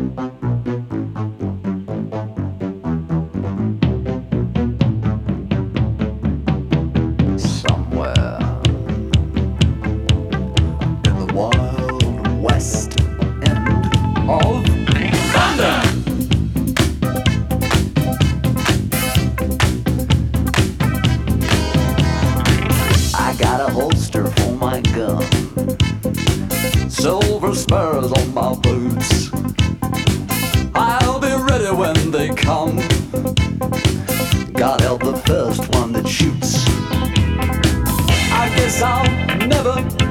Somewhere in the wild west end of London, I got a holster for my gun, silver spurs on my boots. I'll be ready when they come. God help the first one that shoots. I guess I'll never